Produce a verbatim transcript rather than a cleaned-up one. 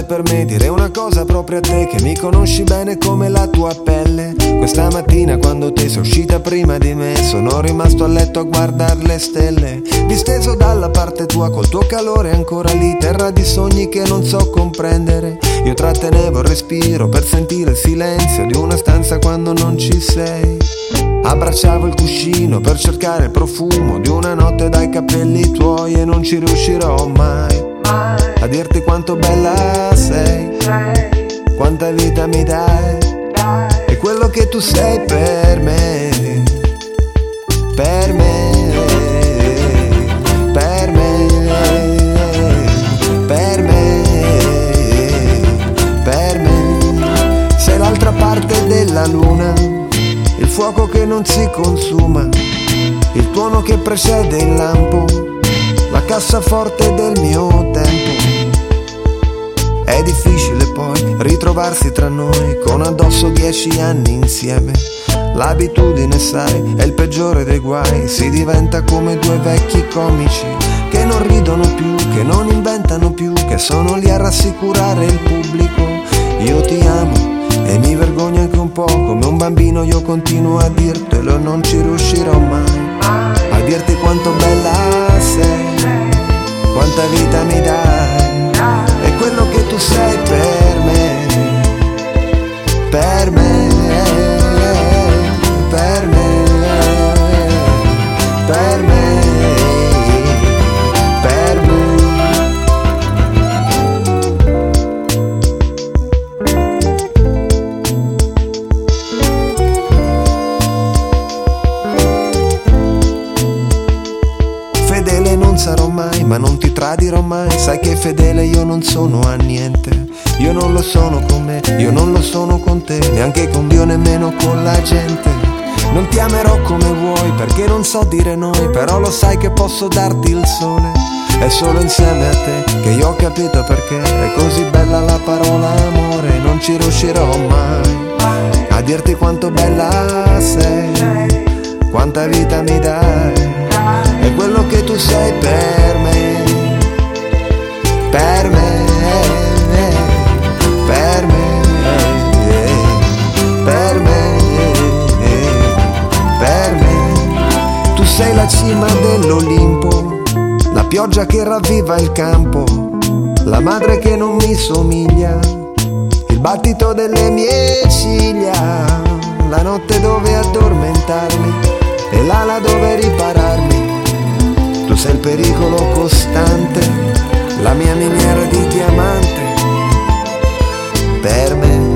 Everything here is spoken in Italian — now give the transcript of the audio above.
per me dire una cosa proprio a te, che mi conosci bene come la tua pelle. Questa mattina quando te sei uscita prima di me, sono rimasto a letto a guardare le stelle, disteso dalla parte tua col tuo calore ancora lì, terra di sogni che non so comprendere. Io trattenevo il respiro per sentire il silenzio di una stanza quando non ci sei. Abbracciavo il cuscino per cercare il profumo di una notte dai capelli tuoi, e non ci riuscirò mai a dirti quanto bella sei, quanta vita mi dai, e quello che tu sei per me, per me, per me, per me, per me. Sei l'altra parte della luna, il fuoco che non si consuma, il tuono che precede il lampo, la cassaforte del mio tempo. È difficile poi ritrovarsi tra noi con addosso dieci anni insieme. L'abitudine, sai, è il peggiore dei guai. Si diventa come due vecchi comici che non ridono più, che non inventano più, che sono lì a rassicurare il pubblico. Io ti amo e mi vergogno anche un po', come un bambino io continuo a dirtelo, non ci riuscirò mai a dirti quanto bella sei, quanta vita mi dai, e quello che tu sei per me, per me, per me, per me, per me. Fedele non sarò mai, ma non ti tradirò mai. Sai che fedele io non sono a niente. Io non lo sono con me, io non lo sono con te, neanche con Dio, nemmeno con la gente. Non ti amerò come vuoi, perché non so dire noi, però lo sai che posso darti il sole. È solo insieme a te che io ho capito perché è così bella la parola amore. Non ci riuscirò mai a dirti quanto bella sei, quanta vita mi dai, è quello che tu sei per me, per me, per me, per me, per me. Tu sei la cima dell'Olimpo, la pioggia che ravviva il campo, la madre che non mi somiglia, il battito delle mie ciglia, la notte dove addormentarmi e l'ala dove ripararmi. Tu sei il pericolo costante, la mia miniera di diamante, per me.